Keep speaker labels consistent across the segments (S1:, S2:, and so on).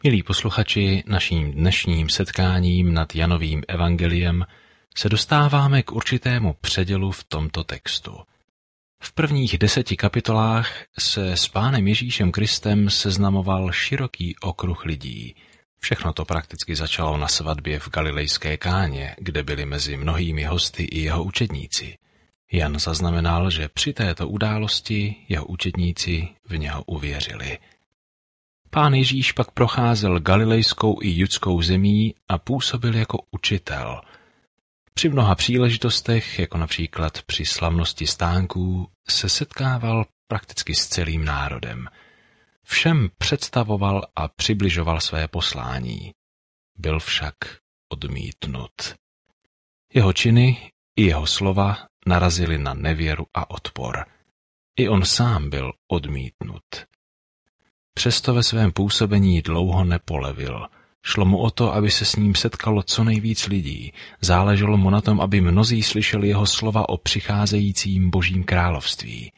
S1: Milí posluchači, naším dnešním setkáním nad Janovým evangeliem se dostáváme k určitému předělu v tomto textu. V prvních 10 kapitolách se s Pánem Ježíšem Kristem seznamoval široký okruh lidí. Všechno to prakticky začalo na svatbě v galilejské Káně, kde byli mezi mnohými hosty i jeho učedníci. Jan zaznamenal, že při této události jeho učedníci v něho uvěřili. Pán Ježíš pak procházel galilejskou i judskou zemí a působil jako učitel. Při mnoha příležitostech, jako například při slavnosti stánků, se setkával prakticky s celým národem. Všem představoval a přibližoval své poslání. Byl však odmítnut. Jeho činy i jeho slova narazily na nevěru a odpor. I on sám byl odmítnut. Přesto ve svém působení dlouho nepolevil. Šlo mu o to, aby se s ním setkalo co nejvíc lidí. Záleželo mu na tom, aby mnozí slyšeli jeho slova o přicházejícím Božím království.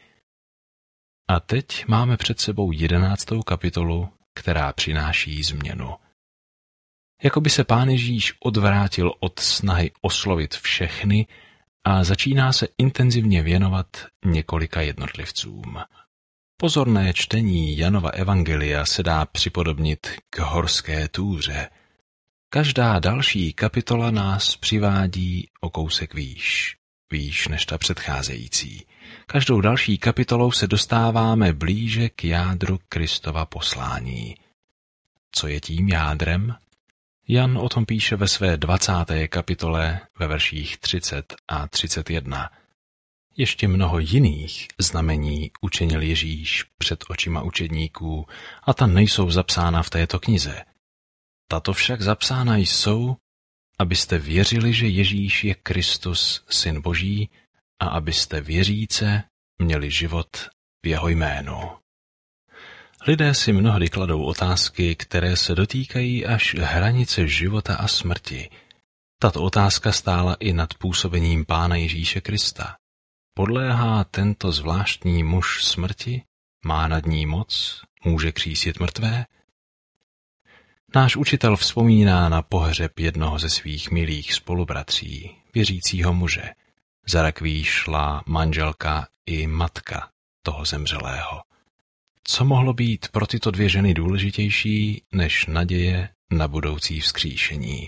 S1: A teď máme před sebou 11. kapitolu, která přináší změnu. Jakoby se Pán Ježíš odvrátil od snahy oslovit všechny a začíná se intenzivně věnovat několika jednotlivcům. Pozorné čtení Janova evangelia se dá připodobnit k horské túře. Každá další kapitola nás přivádí o kousek výš než ta předcházející. Každou další kapitolou se dostáváme blíže k jádru Kristova poslání. Co je tím jádrem? Jan o tom píše ve své 20. kapitole ve verších 30 a 31. Ještě mnoho jiných znamení učinil Ježíš před očima učedníků a ta nejsou zapsána v této knize. Tato však zapsána jsou, abyste věřili, že Ježíš je Kristus, Syn Boží, a abyste věříce měli život v jeho jménu. Lidé si mnohdy kladou otázky, které se dotýkají až hranice života a smrti. Tato otázka stála i nad působením Pána Ježíše Krista. Podléhá tento zvláštní muž smrti? Má nad ní moc? Může křísit mrtvé? Náš učitel vzpomíná na pohřeb jednoho ze svých milých spolubratří, věřícího muže. Za rakví šla manželka i matka toho zemřelého. Co mohlo být pro tyto dvě ženy důležitější než naděje na budoucí vzkříšení?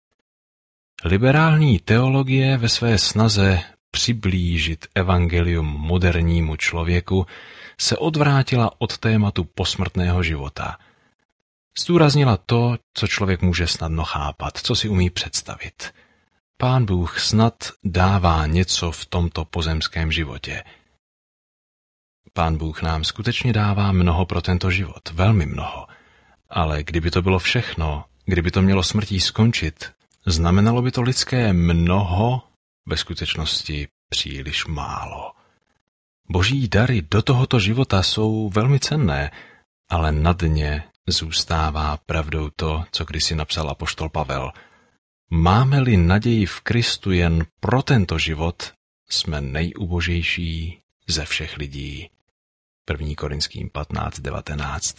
S1: Liberální teologie ve své snaze přiblížit evangelium modernímu člověku se odvrátila od tématu posmrtného života. Zdůraznila to, co člověk může snadno chápat, co si umí představit. Pán Bůh snad dává něco v tomto pozemském životě. Pán Bůh nám skutečně dává mnoho pro tento život, velmi mnoho. Ale kdyby to bylo všechno, kdyby to mělo smrtí skončit, znamenalo by to lidské mnoho, ve skutečnosti příliš málo. Boží dary do tohoto života jsou velmi cenné, ale na dně zůstává pravdou to, co kdysi napsal apoštol Pavel. Máme-li naději v Kristu jen pro tento život, jsme nejubožejší ze všech lidí. 1. Korinským 15:19.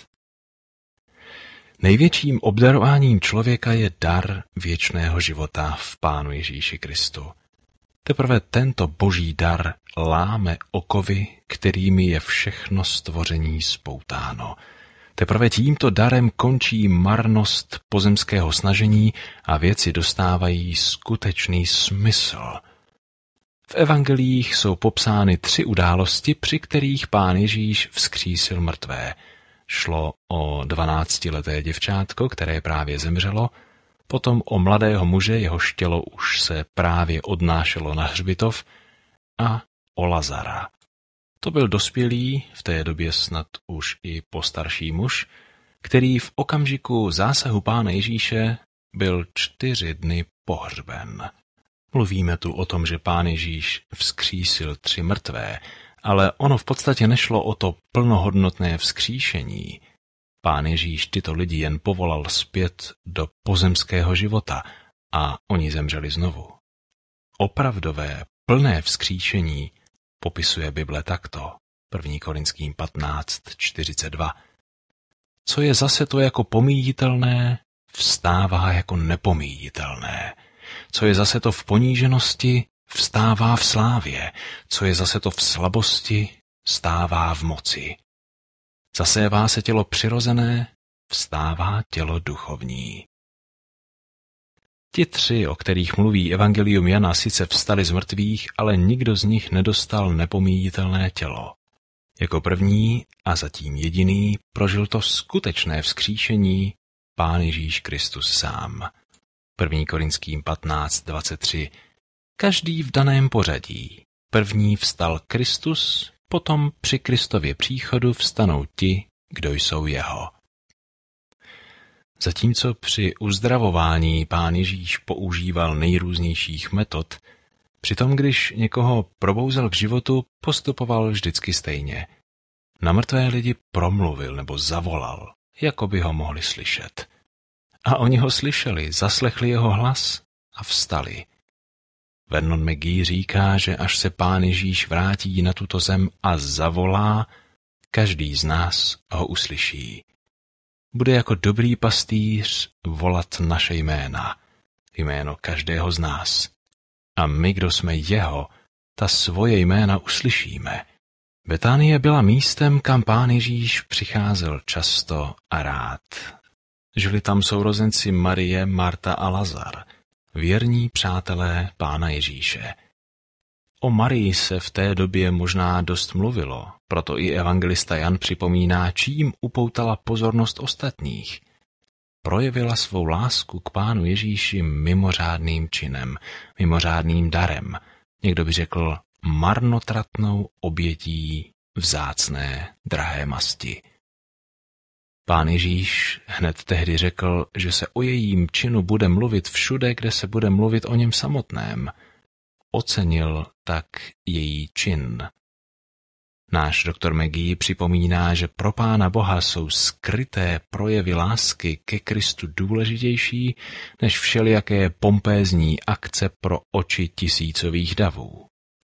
S1: Největším obdarováním člověka je dar věčného života v Pánu Ježíši Kristu. Teprve tento boží dar láme okovy, kterými je všechno stvoření spoutáno. Teprve tímto darem končí marnost pozemského snažení a věci dostávají skutečný smysl. V evangeliích jsou popsány 3 události, při kterých Pán Ježíš vzkřísil mrtvé. Šlo o 12leté děvčátko, které právě zemřelo, potom o mladého muže, jehož tělo už se právě odnášelo na hřbitov, a o Lazara. To byl dospělý, v té době snad už i postarší muž, který v okamžiku zásahu Pána Ježíše byl 4 dny pohřben. Mluvíme tu o tom, že Pán Ježíš vzkřísil 3 mrtvé, ale ono v podstatě nešlo o to plnohodnotné vzkříšení. Pán Ježíš tyto lidi jen povolal zpět do pozemského života a oni zemřeli znovu. Opravdové, plné vzkříšení popisuje Bible takto. 1. Korinským 15:42. Co je zase to jako pomíjitelné, vstává jako nepomíjitelné. Co je zase to v poníženosti, vstává v slávě. Co je zase to v slabosti, vstává v moci. Zasévá se tělo přirozené, vstává tělo duchovní. Ti tři, o kterých mluví evangelium Jana, sice vstali z mrtvých, ale nikdo z nich nedostal nepomíjitelné tělo. Jako první a zatím jediný prožil to skutečné vzkříšení Pán Ježíš Kristus sám. 1. Korinským 15:23. Každý v daném pořadí. První vstal Kristus, potom při Kristově příchodu vstanou ti, kdo jsou jeho. Zatímco při uzdravování Pán Ježíš používal nejrůznějších metod, přitom když někoho probouzel k životu, postupoval vždycky stejně. Na mrtvé lidi promluvil nebo zavolal, jako by ho mohli slyšet. A oni ho slyšeli, zaslechli jeho hlas a vstali. Vernon McGee říká, že až se Pán Ježíš vrátí na tuto zem a zavolá, každý z nás ho uslyší. Bude jako dobrý pastýř volat naše jména, jméno každého z nás. A my, kdo jsme jeho, ta svoje jména uslyšíme. Betánie byla místem, kam Pán Ježíš přicházel často a rád. Žili tam sourozenci Marie, Marta a Lazar, věrní přátelé Pána Ježíše. O Marii se v té době možná dost mluvilo, proto i evangelista Jan připomíná, čím upoutala pozornost ostatních. Projevila svou lásku k Pánu Ježíši mimořádným činem, mimořádným darem. Někdo by řekl marnotratnou obětí vzácné, drahé masti. Pán Ježíš hned tehdy řekl, že se o jejím činu bude mluvit všude, kde se bude mluvit o něm samotném. Ocenil tak její čin. Náš doktor McGee připomíná, že pro Pána Boha jsou skryté projevy lásky ke Kristu důležitější než všelijaké pompézní akce pro oči tisícových davů.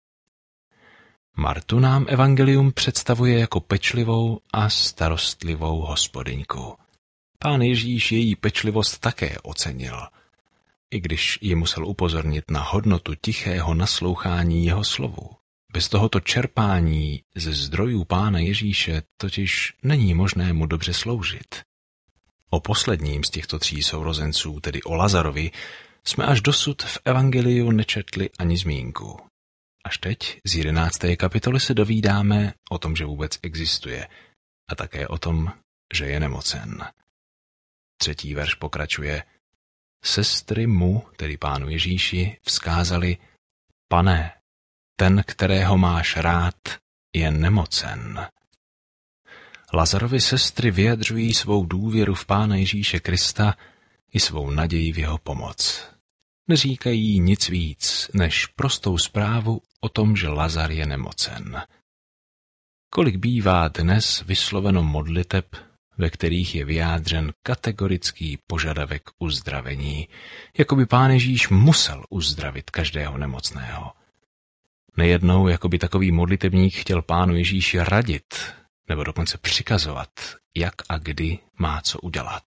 S1: Martu nám evangelium představuje jako pečlivou a starostlivou hospodyňku. Pán Ježíš její pečlivost také ocenil, i když ji musel upozornit na hodnotu tichého naslouchání jeho slovu. Bez tohoto čerpání ze zdrojů Pána Ježíše totiž není možné mu dobře sloužit. O posledním z těchto tří sourozenců, tedy o Lazarovi, jsme až dosud v evangeliu nečetli ani zmínku. Až teď z 11. kapitoly se dovídáme o tom, že vůbec existuje, a také o tom, že je nemocen. 3. verš pokračuje. Sestry mu, tedy Pánu Ježíši, vzkázali: Pane, ten, kterého máš rád, je nemocen. Lazarovi sestry vyjadřují svou důvěru v Pána Ježíše Krista i svou naději v jeho pomoc. Neříkají nic víc než prostou zprávu o tom, že Lazar je nemocen. Kolik bývá dnes vysloveno modliteb, ve kterých je vyjádřen kategorický požadavek uzdravení, jako by Pán Ježíš musel uzdravit každého nemocného. Nejednou, jako by takový modlitebník chtěl Pánu Ježíši radit, nebo dokonce přikazovat, jak a kdy má co udělat.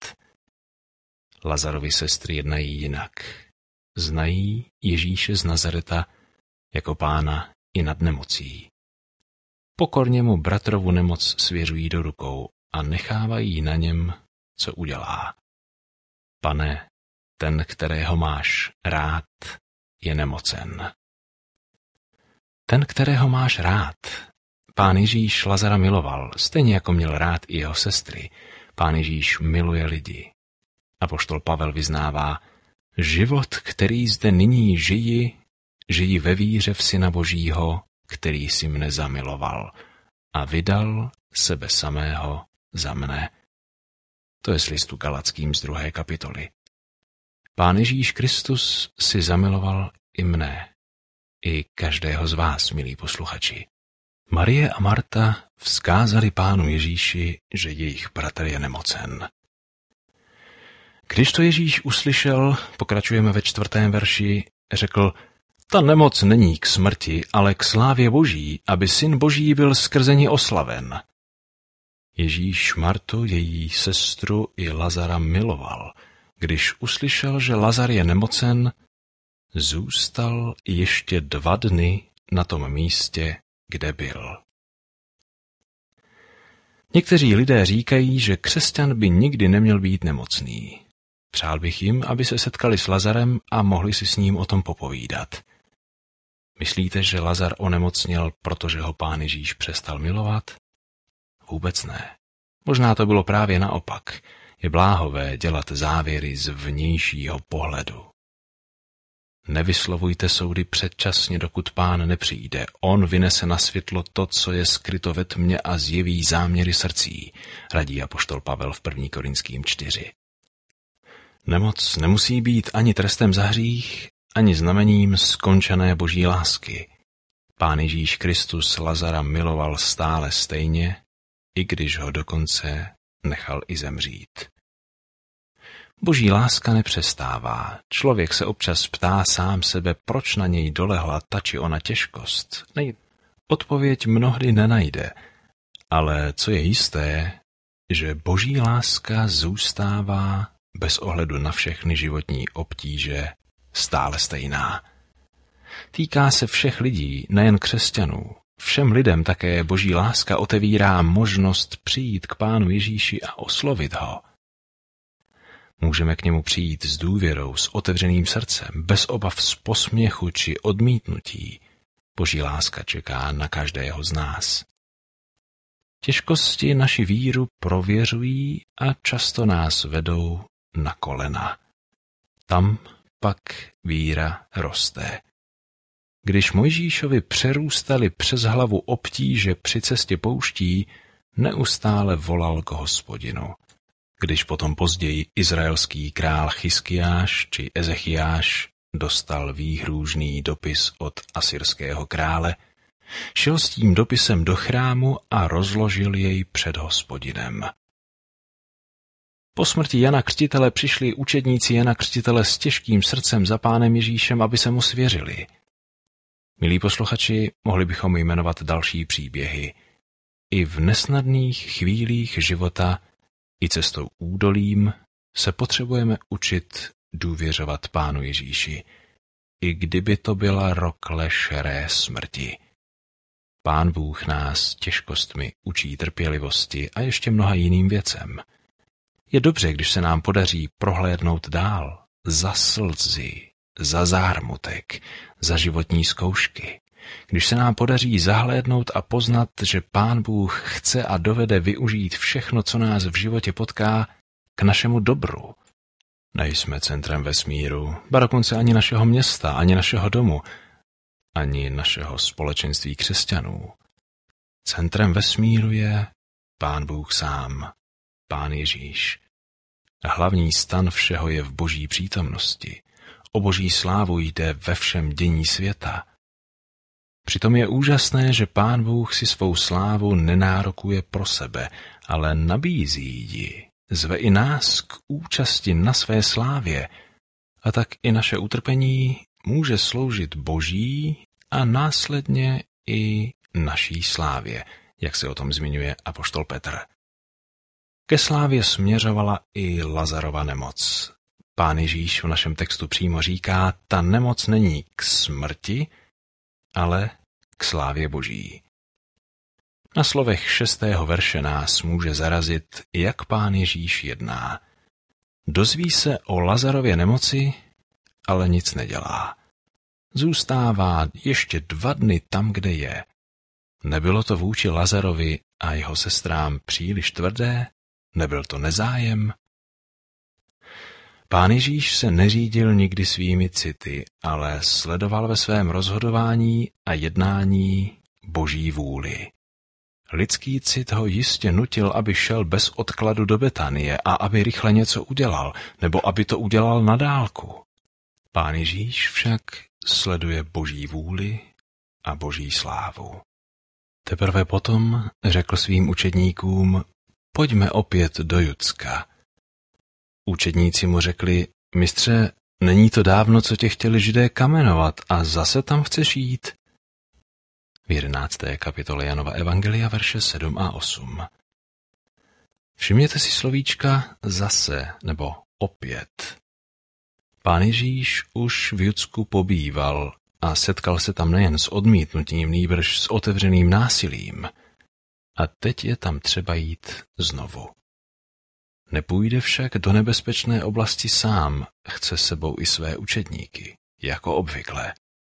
S1: Lazarovi sestry jednají jinak. Znají Ježíše z Nazareta jako Pána i nad nemocí. Pokorně mu bratrovu nemoc svěřují do rukou a nechávají na něm, co udělá. Pane, ten, kterého máš rád, je nemocen. Ten, kterého máš rád. Pán Ježíš Lazara miloval, stejně jako měl rád i jeho sestry. Pán Ježíš miluje lidi. Apoštol Pavel vyznává: život, který zde nyní žiji ve víře v Syna Božího, který si mne zamiloval a vydal sebe samého za mne. To je z listu Galatským z 2. kapitoly. Pán Ježíš Kristus si zamiloval i mne, i každého z vás, milí posluchači. Marie a Marta vzkázali Pánu Ježíši, že jejich bratr je nemocen. Když to Ježíš uslyšel, pokračujeme ve 4. verši, řekl: ta nemoc není k smrti, ale k slávě Boží, aby Syn Boží byl skrze ní oslaven. Ježíš Martu, její sestru i Lazara miloval. Když uslyšel, že Lazar je nemocen, zůstal ještě 2 dny na tom místě, kde byl. Někteří lidé říkají, že křesťan by nikdy neměl být nemocný. Přál bych jim, aby se setkali s Lazarem a mohli si s ním o tom popovídat. Myslíte, že Lazar onemocněl, protože ho Pán Ježíš přestal milovat? Vůbec ne. Možná to bylo právě naopak. Je bláhové dělat závěry z vnějšího pohledu. Nevyslovujte soudy předčasně, dokud Pán nepřijde. On vynese na světlo to, co je skryto ve tmě a zjeví záměry srdcí, radí apoštol Pavel v 1. Korinským 4. Nemoc nemusí být ani trestem za hřích, ani znamením skončené boží lásky. Pán Ježíš Kristus Lazara miloval stále stejně, i když ho dokonce nechal i zemřít. Boží láska nepřestává. Člověk se občas ptá sám sebe, proč na něj dolehla ta či ona těžkost. Odpověď mnohdy nenajde, ale co je jisté, že boží láska zůstává bez ohledu na všechny životní obtíže stále stejná. Týká se všech lidí, nejen křesťanů. Všem lidem také boží láska otevírá možnost přijít k Pánu Ježíši a oslovit ho. Můžeme k němu přijít s důvěrou, s otevřeným srdcem, bez obav z posměchu či odmítnutí. Boží láska čeká na každého z nás. Těžkosti naši víru prověřují a často nás vedou na kolena. Tam pak víra roste. Když Mojžíšovi přerůstali přes hlavu obtíže při cestě pouští, neustále volal k Hospodinu. Když potom později izraelský král Chiskiáš či Ezechiáš dostal výhrůžný dopis od asyrského krále, šel s tím dopisem do chrámu a rozložil jej před Hospodinem. Po smrti Jana Křtitele přišli učedníci Jana Křtitele s těžkým srdcem za Pánem Ježíšem, aby se mu svěřili. Milí posluchači, mohli bychom jmenovat další příběhy. I v nesnadných chvílích života, i cestou údolím se potřebujeme učit důvěřovat Pánu Ježíši, i kdyby to byla rokle šeré smrti. Pán Bůh nás těžkostmi učí trpělivosti a ještě mnoha jiným věcem. Je dobře, když se nám podaří prohlédnout dál, za slzy, za zármutek, za životní zkoušky. Když se nám podaří zahlédnout a poznat, že Pán Bůh chce a dovede využít všechno, co nás v životě potká, k našemu dobru. Nejsme centrem vesmíru, ba dokonce ani našeho města, ani našeho domu, ani našeho společenství křesťanů. Centrem vesmíru je Pán Bůh sám, Pán Ježíš. Hlavní stan všeho je v boží přítomnosti. O boží slávu jde ve všem dění světa. Přitom je úžasné, že Pán Bůh si svou slávu nenárokuje pro sebe, ale nabízí ji, zve i nás k účasti na své slávě, a tak i naše utrpení může sloužit boží a následně i naší slávě, jak se o tom zmiňuje apoštol Petr. Ke slávě směřovala i Lazarova nemoc. Pán Ježíš v našem textu přímo říká, ta nemoc není k smrti, ale k slávě boží. Na slovech 6. verše nás může zarazit, jak Pán Ježíš jedná. Dozví se o Lazarově nemoci, ale nic nedělá. Zůstává ještě 2 dny tam, kde je. Nebylo to vůči Lazarovi a jeho sestrám příliš tvrdé? Nebyl to nezájem? Pán Ježíš se neřídil nikdy svými city, ale sledoval ve svém rozhodování a jednání boží vůli. Lidský cit ho jistě nutil, aby šel bez odkladu do Betanie a aby rychle něco udělal, nebo aby to udělal na dálku. Pán Ježíš však sleduje boží vůli a boží slávu. Teprve potom řekl svým učedníkům, pojďme opět do Judska. Učedníci mu řekli, mistře, není to dávno, co tě chtěli Židé kamenovat a zase tam chceš jít? V 11. kapitole Janova evangelia verše 7 a 8. Všimněte si slovíčka zase nebo opět. Pán Ježíš už v Judsku pobýval a setkal se tam nejen s odmítnutím, nýbrž s otevřeným násilím. A teď je tam třeba jít znovu. Nepůjde však do nebezpečné oblasti sám, chce s sebou i své učedníky, jako obvykle.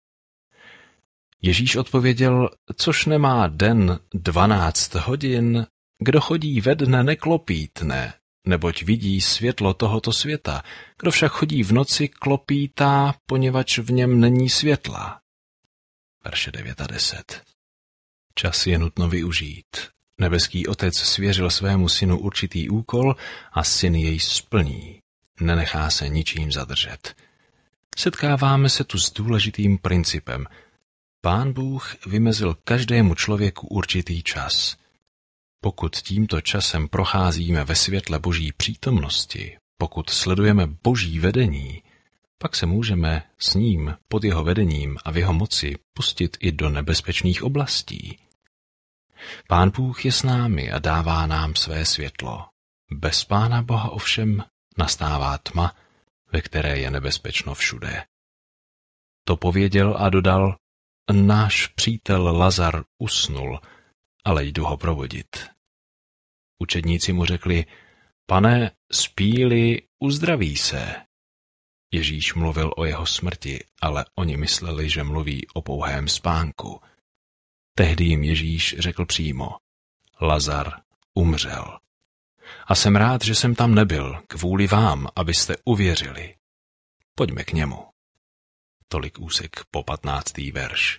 S1: Ježíš odpověděl, což nemá den 12 hodin, kdo chodí ve dne neklopítne, neboť vidí světlo tohoto světa. Kdo však chodí v noci, klopítá, poněvadž v něm není světla. Verše 9 a 10. Čas je nutno využít. Nebeský Otec svěřil svému synu určitý úkol a syn jej splní. Nenechá se ničím zadržet. Setkáváme se tu s důležitým principem. Pán Bůh vymezil každému člověku určitý čas. Pokud tímto časem procházíme ve světle Boží přítomnosti, pokud sledujeme Boží vedení, pak se můžeme s ním, pod jeho vedením a v jeho moci pustit i do nebezpečných oblastí. Pán Bůh je s námi a dává nám své světlo. Bez Pána Boha ovšem nastává tma, ve které je nebezpečno všude. To pověděl a dodal, náš přítel Lazar usnul, ale jdu ho provodit. Učedníci mu řekli, pane, spí-li, uzdraví se. Ježíš mluvil o jeho smrti, ale oni mysleli, že mluví o pouhém spánku. Tehdy jim Ježíš řekl přímo, Lazar umřel. A jsem rád, že jsem tam nebyl, kvůli vám, abyste uvěřili. Pojďme k němu. Tolik úsek po 15. verš.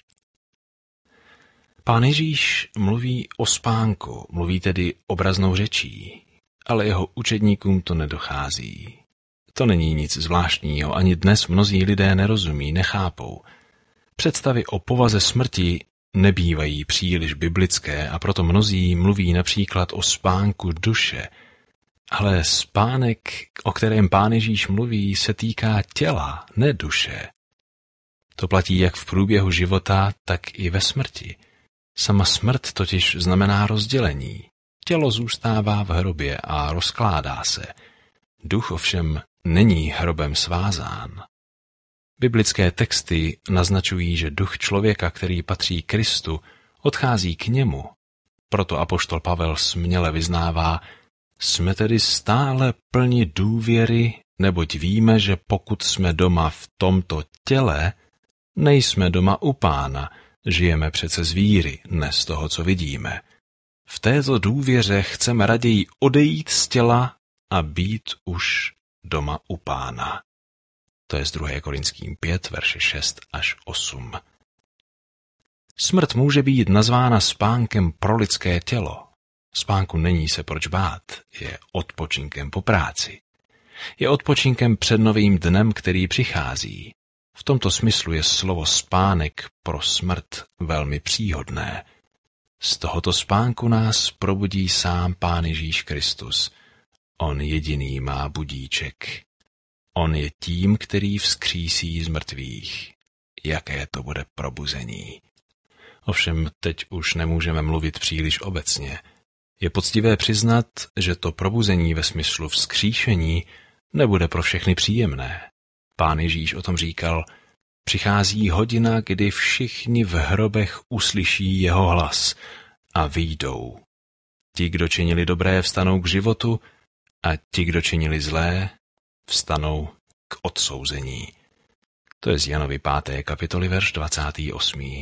S1: Pán Ježíš mluví o spánku, mluví tedy obraznou řečí, ale jeho učedníkům to nedochází. To není nic zvláštního, ani dnes mnozí lidé nerozumí, nechápou. Představy o povaze smrti nebývají příliš biblické a proto mnozí mluví například o spánku duše. Ale spánek, o kterém Pán Ježíš mluví, se týká těla, ne duše. To platí jak v průběhu života, tak i ve smrti. Sama smrt totiž znamená rozdělení. Tělo zůstává v hrobě a rozkládá se. Duch ovšem není hrobem svázán. Biblické texty naznačují, že duch člověka, který patří Kristu, odchází k němu. Proto apoštol Pavel směle vyznává, jsme tedy stále plni důvěry, neboť víme, že pokud jsme doma v tomto těle, nejsme doma u Pána, žijeme přece z víry, ne z toho, co vidíme. V této důvěře chceme raději odejít z těla a být už doma u Pána. To je z 2. Korinským 5, verše 6 až 8. Smrt může být nazvána spánkem pro lidské tělo. Spánku není se proč bát, je odpočinkem po práci. Je odpočinkem před novým dnem, který přichází. V tomto smyslu je slovo spánek pro smrt velmi příhodné. Z tohoto spánku nás probudí sám Pán Ježíš Kristus. On jediný má budíček. On je tím, který vzkřísí z mrtvých. Jaké to bude probuzení. Ovšem teď už nemůžeme mluvit příliš obecně. Je poctivé přiznat, že to probuzení ve smyslu vzkříšení nebude pro všechny příjemné. Pán Ježíš o tom říkal, přichází hodina, kdy všichni v hrobech uslyší jeho hlas a vyjdou. Ti, kdo činili dobré, vstanou k životu a ti, kdo činili zlé, vstanou k odsouzení. To je z Janovy 5. kapitoly, verš 28.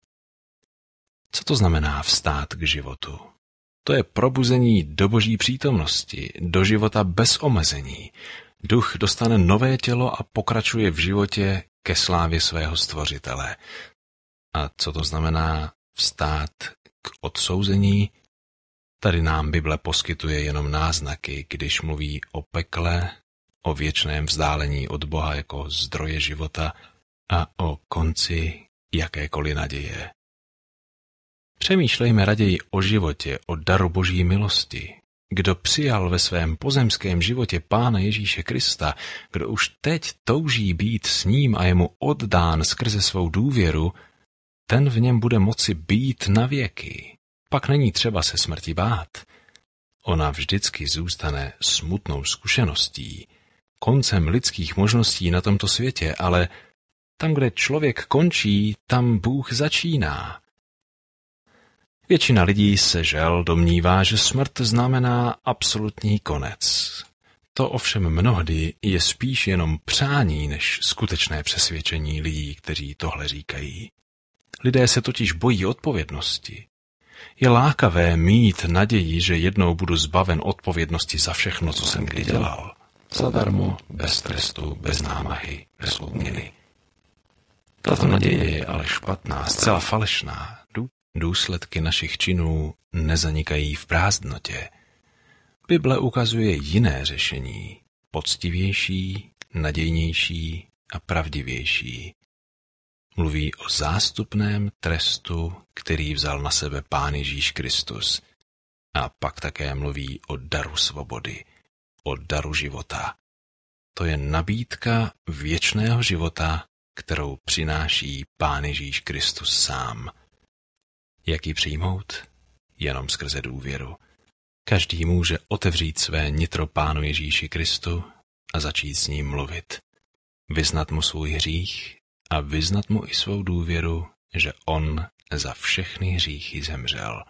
S1: Co to znamená vstát k životu? To je probuzení do Boží přítomnosti, do života bez omezení. Duch dostane nové tělo a pokračuje v životě ke slávě svého Stvořitele. A co to znamená vstát k odsouzení? Tady nám Bible poskytuje jenom náznaky, když mluví o pekle, o věčném vzdálení od Boha jako zdroje života a o konci jakékoliv naděje. Přemýšlejme raději o životě, o daru Boží milosti. Kdo přijal ve svém pozemském životě Pána Ježíše Krista, kdo už teď touží být s ním a je mu oddán skrze svou důvěru, ten v něm bude moci být na věky. Pak není třeba se smrti bát. Ona vždycky zůstane smutnou zkušeností, koncem lidských možností na tomto světě, ale tam, kde člověk končí, tam Bůh začíná. Většina lidí se žel domnívá, že smrt znamená absolutní konec. To ovšem mnohdy je spíš jenom přání než skutečné přesvědčení lidí, kteří tohle říkají. Lidé se totiž bojí odpovědnosti. Je lákavé mít naději, že jednou budu zbaven odpovědnosti za všechno, co jsem kdy dělal. Zadarmo, bez trestu, bez námahy, bez odměny. Tato naděje je ale špatná, zcela falešná. Důsledky našich činů nezanikají v prázdnotě. Bible ukazuje jiné řešení, poctivější, nadějnější a pravdivější. Mluví o zástupném trestu, který vzal na sebe Pán Ježíš Kristus. A pak také mluví o daru svobody, o daru života. To je nabídka věčného života, kterou přináší Pán Ježíš Kristus sám. Jak ji přijmout? Jenom skrze důvěru. Každý může otevřít své nitro Pánu Ježíši Kristu a začít s ním mluvit. Vyznat mu svůj hřích a vyznat mu i svou důvěru, že on za všechny hříchy zemřel.